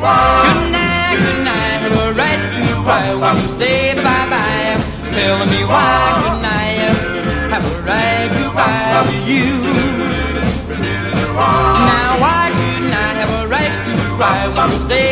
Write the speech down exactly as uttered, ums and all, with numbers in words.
Good night, good night, have a right to cry when you say bye-bye. Tell me why, good night, have a right to cry for you. Now why didn't I have a right to cry when you say